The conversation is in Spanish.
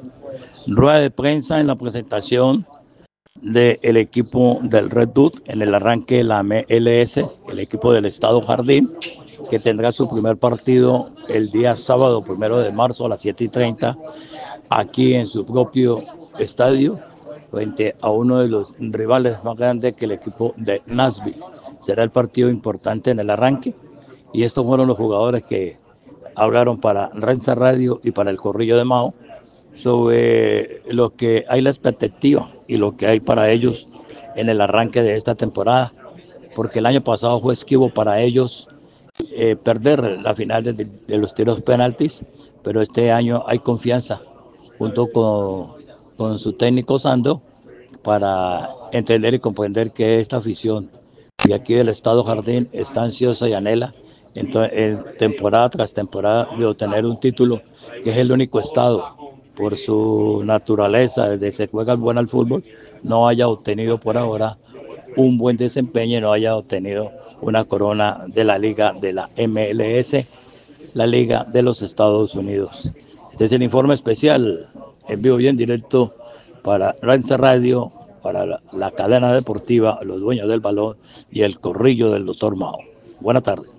Rueda de prensa en la presentación del equipo del Red Dot en el arranque de la MLS, el equipo del Estado Jardín, que tendrá su primer partido el día sábado 1 de marzo a las 7:30 aquí en su propio estadio frente a uno de los rivales más grandes que el equipo de Nashville. Será el partido importante en el arranque y estos fueron los jugadores que hablaron para Rensa Radio y para el Corrillo de Mao sobre lo que hay la expectativa y lo que hay para ellos en el arranque de esta temporada, porque el año pasado fue esquivo para ellos perder la final de los tiros penaltis, pero este año hay confianza junto con su técnico Sando para entender y comprender que esta afición de aquí del Estado Jardín está ansiosa y anhela en temporada tras temporada de obtener un título que es el único estado por su naturaleza, desde se juega bueno al fútbol, no haya obtenido por ahora un buen desempeño y no haya obtenido una corona de la liga de la MLS, la liga de los Estados Unidos. Este es el informe especial en vivo y en directo para Rensa Radio, para la cadena deportiva, los dueños del balón y el corrillo del doctor Mao. Buenas tardes.